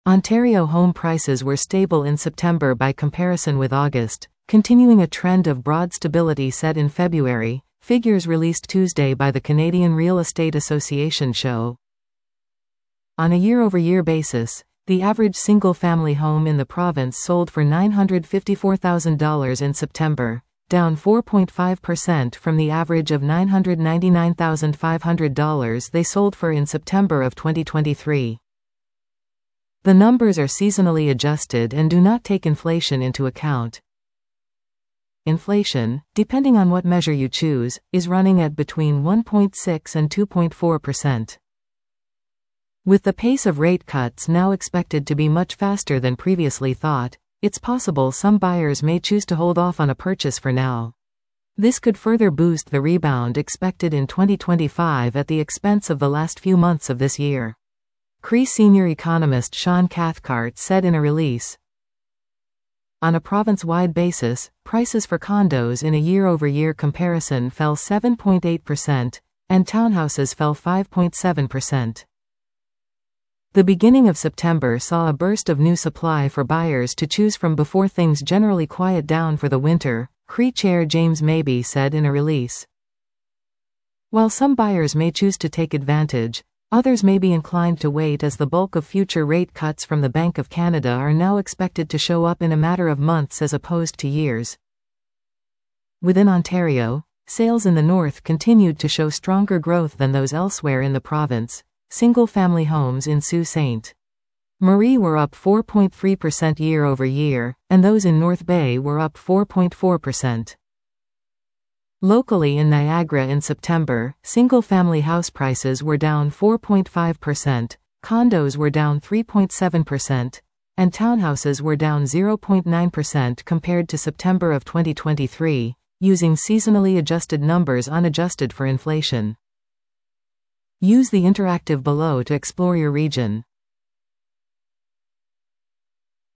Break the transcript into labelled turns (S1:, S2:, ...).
S1: Ontario home prices were stable in September by comparison with August, continuing a trend of broad stability set in February, figures released Tuesday by the Canadian Real Estate Association show. On a year-over-year basis, the average single-family home in the province sold for $954,000 in September, down 4.5% from the average of $999,500 they sold for in September of 2023. The numbers are seasonally adjusted and do not take inflation into account. Inflation, depending on what measure you choose, is running at between 1.6 and 2.4%. With the pace of rate cuts now expected to be much faster than previously thought, it's possible some buyers may choose to hold off on a purchase for now. This could further boost the rebound expected in 2025 at the expense of the last few months of this year. CRE senior economist Sean Cathcart said in a release. On a province-wide basis, prices for condos in a year-over-year comparison fell 7.8%, and townhouses fell 5.7%. The beginning of September saw a burst of new supply for buyers to choose from before things generally quiet down for the winter, CRE Chair James Mabey said in a release. While some buyers may choose to take advantage, others may be inclined to wait as the bulk of future rate cuts from the Bank of Canada are now expected to show up in a matter of months as opposed to years. Within Ontario, sales in the north continued to show stronger growth than those elsewhere in the province. Single-family homes in Sault Ste. Marie were up 4.3% year-over-year, and those in North Bay were up 4.4%. Locally in Niagara in September, single-family house prices were down 4.5%, condos were down 3.7%, and townhouses were down 0.9% compared to September of 2023, using seasonally adjusted numbers unadjusted for inflation. Use the interactive below to explore your region.